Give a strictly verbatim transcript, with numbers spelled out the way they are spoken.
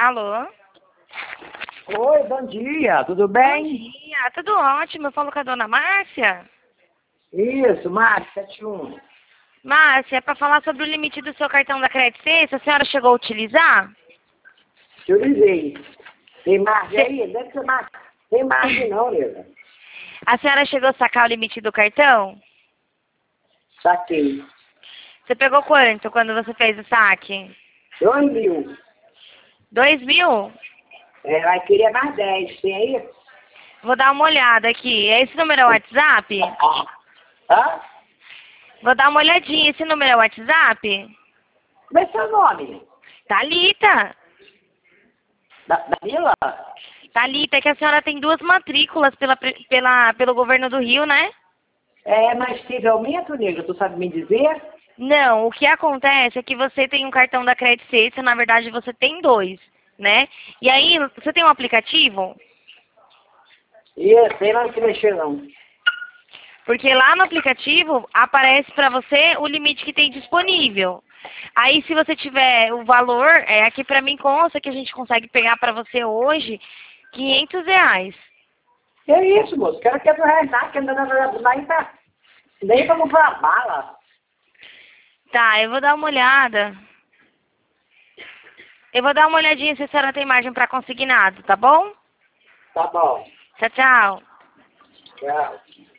Alô? Oi, bom dia, tudo Bom bem? dia, tudo ótimo. Eu falo com a dona Márcia. Isso, Márcia, sete um. Márcia, é para falar sobre o limite do seu cartão da Credit Suisse. A senhora chegou a utilizar? Priorizei. Tem margem Cê- aí? Deve ser margem. Tem margem não, nega. A senhora chegou a sacar o limite do cartão? Saquei. Você pegou quanto quando você fez o saque? Dois mil. Dois mil? É, vai querer mais dez, tem aí? Vou dar uma olhada aqui. Esse número é o WhatsApp? Hã? Vou dar uma olhadinha. Esse número é o WhatsApp? Como é seu nome? Thalita. Da, Danila? Thalita, é que a senhora tem duas matrículas pela, pela, pelo governo do Rio, né? É, mas teve aumento, nega, tu sabe me dizer? Não, o que acontece é que você tem um cartão da Credit Suisse, na verdade você tem dois, né? E aí, você tem um aplicativo? Isso, tem mais que mexer não. Porque lá no aplicativo aparece para você o limite que tem disponível. Aí, se você tiver o valor, é aqui para mim consta que a gente consegue pegar para você hoje quinhentos reais. Que isso, moço? Quero que é do Renato, que ainda não vai pra... Nem pra comprar bala. Tá, eu vou dar uma olhada. Eu vou dar uma olhadinha se a senhora tem margem para consignado, tá bom? Tá bom. Tchau, tchau. Tchau.